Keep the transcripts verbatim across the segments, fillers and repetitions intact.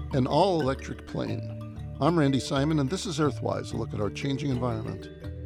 An all-electric plane. I'm Randy Simon, and this is Earthwise, a look at our changing environment.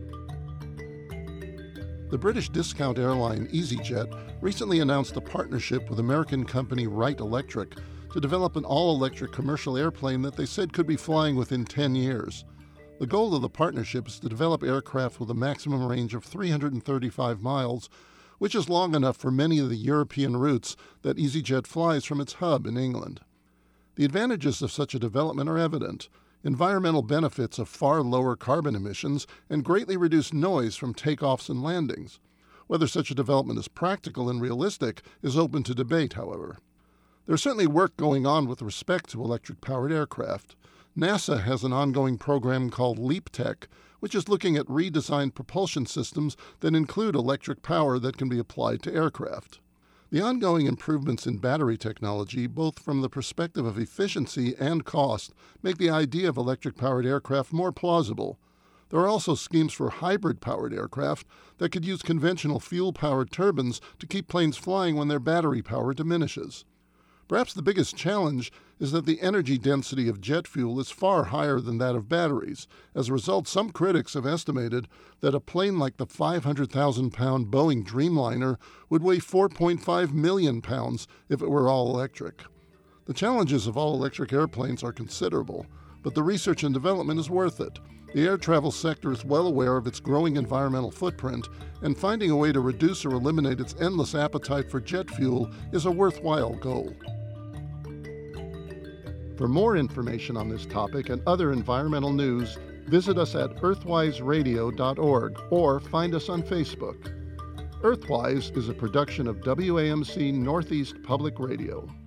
The British discount airline EasyJet recently announced a partnership with American company Wright Electric to develop an all-electric commercial airplane that they said could be flying within ten years. The goal of the partnership is to develop aircraft with a maximum range of three hundred thirty-five miles, which is long enough for many of the European routes that EasyJet flies from its hub in England. The advantages of such a development are evident. Environmental benefits of far lower carbon emissions and greatly reduced noise from takeoffs and landings. Whether such a development is practical and realistic is open to debate, however. There's certainly work going on with respect to electric-powered aircraft. NASA has an ongoing program called LEAP-Tech, which is looking at redesigned propulsion systems that include electric power that can be applied to aircraft. The ongoing improvements in battery technology, both from the perspective of efficiency and cost, make the idea of electric-powered aircraft more plausible. There are also schemes for hybrid-powered aircraft that could use conventional fuel-powered turbines to keep planes flying when their battery power diminishes. Perhaps the biggest challenge is that the energy density of jet fuel is far higher than that of batteries. As a result, some critics have estimated that a plane like the five hundred thousand pound Boeing Dreamliner would weigh four point five million pounds if it were all electric. The challenges of all-electric airplanes are considerable, but the research and development is worth it. The air travel sector is well aware of its growing environmental footprint, and finding a way to reduce or eliminate its endless appetite for jet fuel is a worthwhile goal. For more information on this topic and other environmental news, visit us at earthwise radio dot org or find us on Facebook. Earthwise is a production of W A M C Northeast Public Radio.